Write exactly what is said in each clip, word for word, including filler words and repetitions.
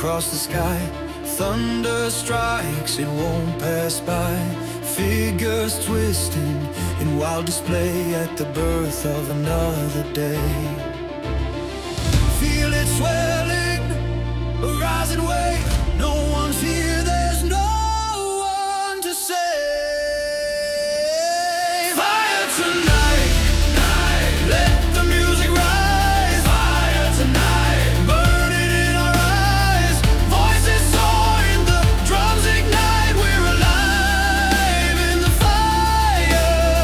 across the sky. Thunder strikes, it won't pass by. Figures twisting in wild display at the birth of another day. Feel it swelling, a rising wave. No one's here, there's no one to save. Fire tonight, night. Let the music rise. Fire tonight, burning in our eyes. Voices soar in the drums ignite. We're alive in the fire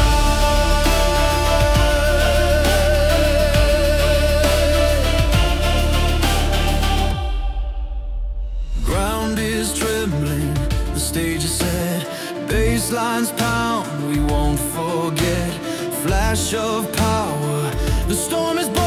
tonight. Ground is trembling, the stage is set. Bass lines pound, we won't forget. Flash of power, the storm is